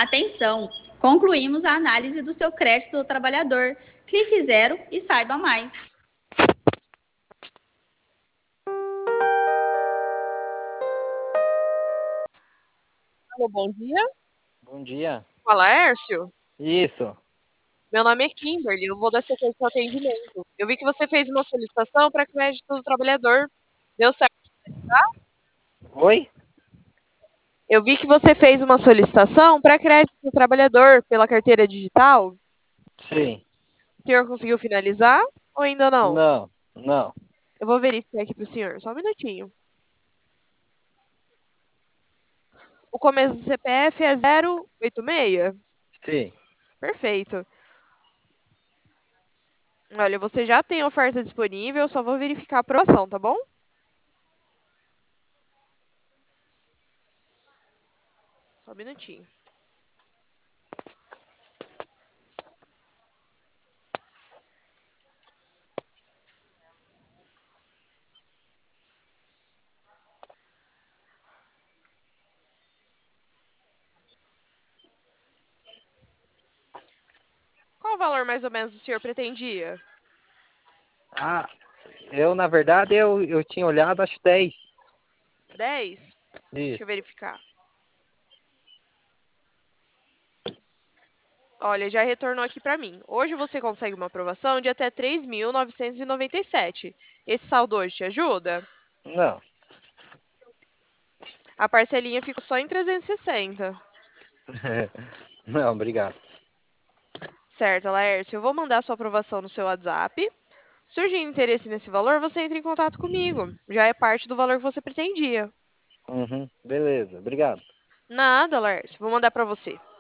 Atenção! Concluímos a análise do seu crédito do trabalhador. Clique zero e saiba mais. Alô, bom dia. Bom dia. Fala, Hércio. Isso. Meu nome é Kimberly, eu vou dar sequência ao atendimento. Eu vi que você fez uma solicitação para crédito do trabalhador. Deu certo? Oi? Eu vi que você fez uma solicitação para crédito do trabalhador pela carteira digital. Sim. O senhor conseguiu finalizar ou ainda não? Não, não. Eu vou verificar aqui para o senhor, só um minutinho. O começo do CPF é 086? Sim. Perfeito. Olha, você já tem oferta disponível, só vou verificar a aprovação, tá bom? Só um minutinho. Qual o valor mais ou menos o senhor pretendia? Ah, na verdade, eu tinha olhado, acho 10. 10? Deixa eu Isso. verificar. Olha, já retornou aqui para mim. Hoje você consegue uma aprovação de até 3.997. Esse saldo hoje te ajuda? Não. A parcelinha fica só em 360. Não, obrigado. Certo, Laércio. Eu vou mandar a sua aprovação no seu WhatsApp. Surgindo interesse nesse valor, você entra em contato comigo. Já é parte do valor que você pretendia. Uhum, beleza, obrigado. Nada, Laércio. Vou mandar para você.